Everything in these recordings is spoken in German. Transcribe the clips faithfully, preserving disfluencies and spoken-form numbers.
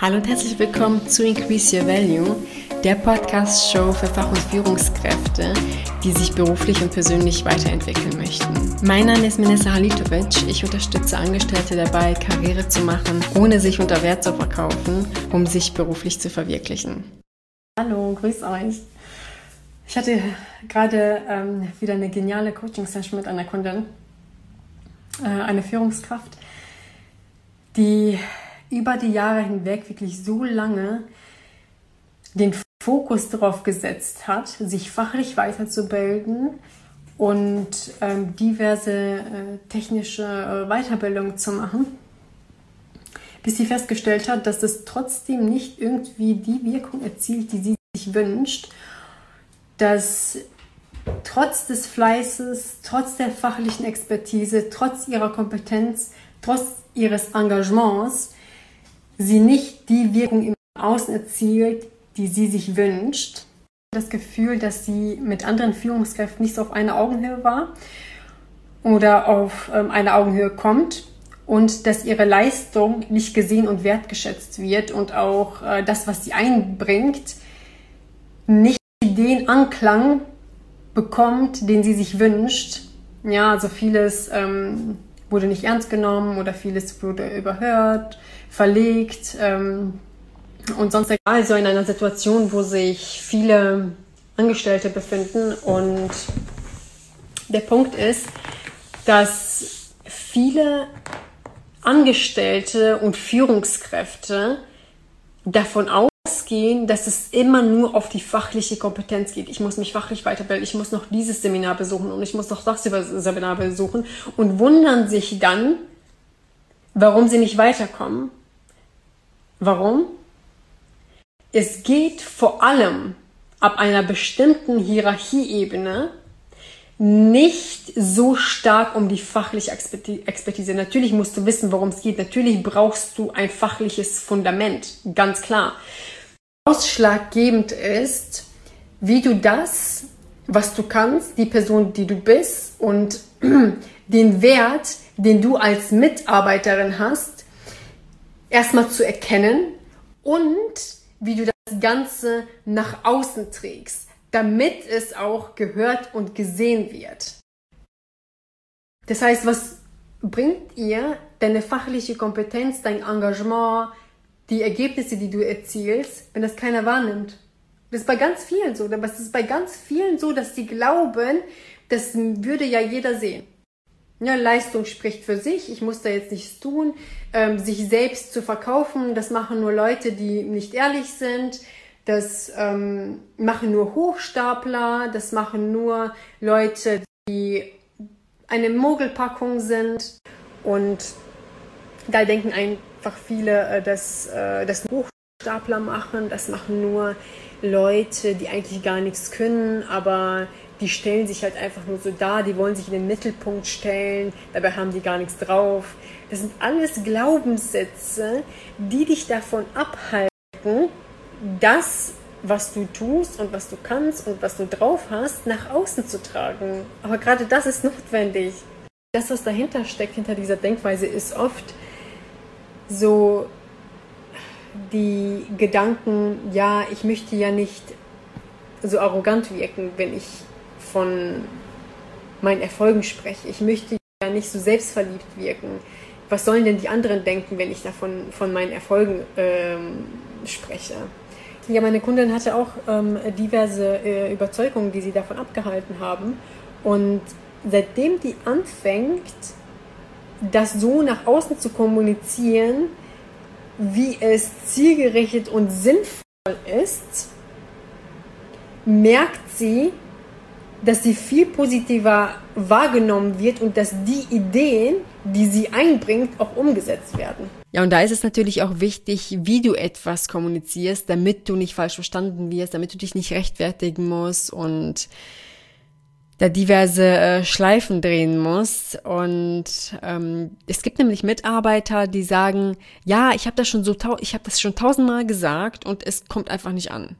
Hallo und herzlich willkommen zu Increase Your Value, der Podcast-Show für Fach- und Führungskräfte, die sich beruflich und persönlich weiterentwickeln möchten. Mein Name ist Minessa Halitovic. Ich unterstütze Angestellte dabei, Karriere zu machen, ohne sich unter Wert zu verkaufen, um sich beruflich zu verwirklichen. Hallo, grüß euch. Ich hatte gerade ähm, wieder eine geniale Coaching-Session mit einer Kundin, äh, eine Führungskraft, die über die Jahre hinweg wirklich so lange den Fokus darauf gesetzt hat, sich fachlich weiterzubilden und ähm, diverse äh, technische äh, Weiterbildung zu machen, bis sie festgestellt hat, dass das trotzdem nicht irgendwie die Wirkung erzielt, die sie sich wünscht, dass trotz des Fleißes, trotz der fachlichen Expertise, trotz ihrer Kompetenz, trotz ihres Engagements, sie nicht die Wirkung im Außen erzielt, die sie sich wünscht. Das Gefühl, dass sie mit anderen Führungskräften nicht so auf einer Augenhöhe war oder auf ähm, eine Augenhöhe kommt und dass ihre Leistung nicht gesehen und wertgeschätzt wird und auch äh, das, was sie einbringt, nicht den Anklang bekommt, den sie sich wünscht. Ja, also vieles ähm, wurde nicht ernst genommen oder vieles wurde überhört, verlegt ähm, und sonst also in einer Situation, wo sich viele Angestellte befinden. Und der Punkt ist, dass viele Angestellte und Führungskräfte davon ausgehen, dass es immer nur auf die fachliche Kompetenz geht. Ich muss mich fachlich weiterbilden, ich muss noch dieses Seminar besuchen und ich muss noch das Seminar besuchen und wundern sich dann, warum sie nicht weiterkommen. Warum? Es geht vor allem ab einer bestimmten Hierarchieebene nicht so stark um die fachliche Expertise. Natürlich musst du wissen, worum es geht. Natürlich brauchst du ein fachliches Fundament, ganz klar. Ausschlaggebend ist, wie du das, was du kannst, die Person, die du bist und den Wert, den du als Mitarbeiterin hast, erstmal zu erkennen und wie du das Ganze nach außen trägst, damit es auch gehört und gesehen wird. Das heißt, was bringt ihr deine fachliche Kompetenz, dein Engagement, die Ergebnisse, die du erzielst, wenn das keiner wahrnimmt? Das ist bei ganz vielen so, aber es ist bei ganz vielen so, dass sie glauben, das würde ja jeder sehen. Ja, Leistung spricht für sich, ich muss da jetzt nichts tun. Ähm, sich selbst zu verkaufen, das machen nur Leute, die nicht ehrlich sind. Das ähm, machen nur Hochstapler, das machen nur Leute, die eine Mogelpackung sind. Und da denken einfach viele, dass das Hochstapler machen, das machen nur Leute, die eigentlich gar nichts können, aber die stellen sich halt einfach nur so dar, die wollen sich in den Mittelpunkt stellen, dabei haben die gar nichts drauf. Das sind alles Glaubenssätze, die dich davon abhalten, das, was du tust und was du kannst und was du drauf hast, nach außen zu tragen. Aber gerade das ist notwendig. Das, was dahinter steckt, hinter dieser Denkweise, ist oft so die Gedanken, ja, ich möchte ja nicht so arrogant wirken, wenn ich von meinen Erfolgen spreche. Ich möchte ja nicht so selbstverliebt wirken. Was sollen denn die anderen denken, wenn ich davon von meinen Erfolgen ähm, spreche? Ja, meine Kundin hatte auch ähm, diverse äh, Überzeugungen, die sie davon abgehalten haben. Und seitdem die anfängt, das so nach außen zu kommunizieren, wie es zielgerichtet und sinnvoll ist, merkt sie, dass sie viel positiver wahrgenommen wird und dass die Ideen, die sie einbringt, auch umgesetzt werden. Ja, und da ist es natürlich auch wichtig, wie du etwas kommunizierst, damit du nicht falsch verstanden wirst, damit du dich nicht rechtfertigen musst und da diverse äh, Schleifen drehen musst. Und ähm, es gibt nämlich Mitarbeiter, die sagen, ja, ich habe das schon so, tau- ich habe das schon tausendmal gesagt und es kommt einfach nicht an.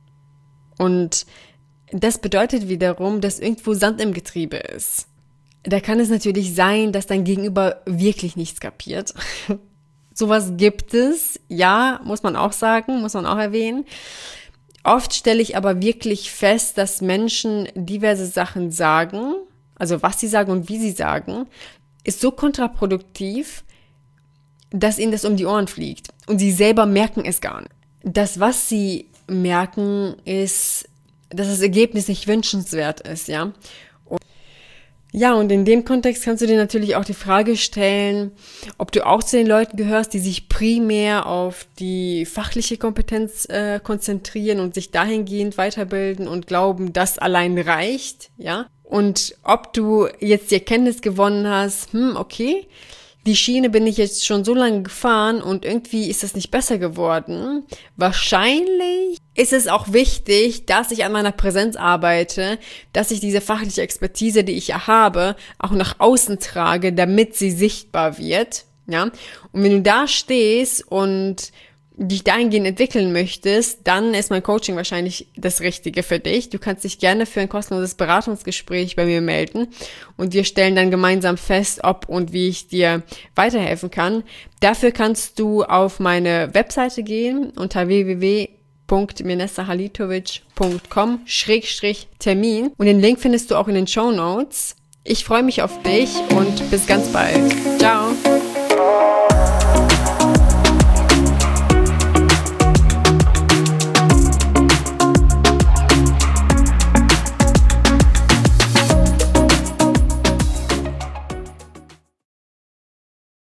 Und das bedeutet wiederum, dass irgendwo Sand im Getriebe ist. Da kann es natürlich sein, dass dein Gegenüber wirklich nichts kapiert. Sowas gibt es, ja, muss man auch sagen, muss man auch erwähnen. Oft stelle ich aber wirklich fest, dass Menschen diverse Sachen sagen, also was sie sagen und wie sie sagen, ist so kontraproduktiv, dass ihnen das um die Ohren fliegt. Und sie selber merken es gar nicht. Das, was sie merken, ist, dass das Ergebnis nicht wünschenswert ist, ja. Und ja, und in dem Kontext kannst du dir natürlich auch die Frage stellen, ob du auch zu den Leuten gehörst, die sich primär auf die fachliche Kompetenz äh, konzentrieren und sich dahingehend weiterbilden und glauben, das allein reicht, ja. Und ob du jetzt die Erkenntnis gewonnen hast, hm, okay, die Schiene bin ich jetzt schon so lange gefahren und irgendwie ist das nicht besser geworden. Wahrscheinlich ist es auch wichtig, dass ich an meiner Präsenz arbeite, dass ich diese fachliche Expertise, die ich ja habe, auch nach außen trage, damit sie sichtbar wird. Ja? Und wenn du da stehst und dich dahingehend entwickeln möchtest, dann ist mein Coaching wahrscheinlich das Richtige für dich. Du kannst dich gerne für ein kostenloses Beratungsgespräch bei mir melden und wir stellen dann gemeinsam fest, ob und wie ich dir weiterhelfen kann. Dafür kannst du auf meine Webseite gehen unter w w w punkt mirnesa halitovic punkt com Schrägstrich Termin und den Link findest du auch in den Shownotes. Ich freue mich auf dich und bis ganz bald. Ciao!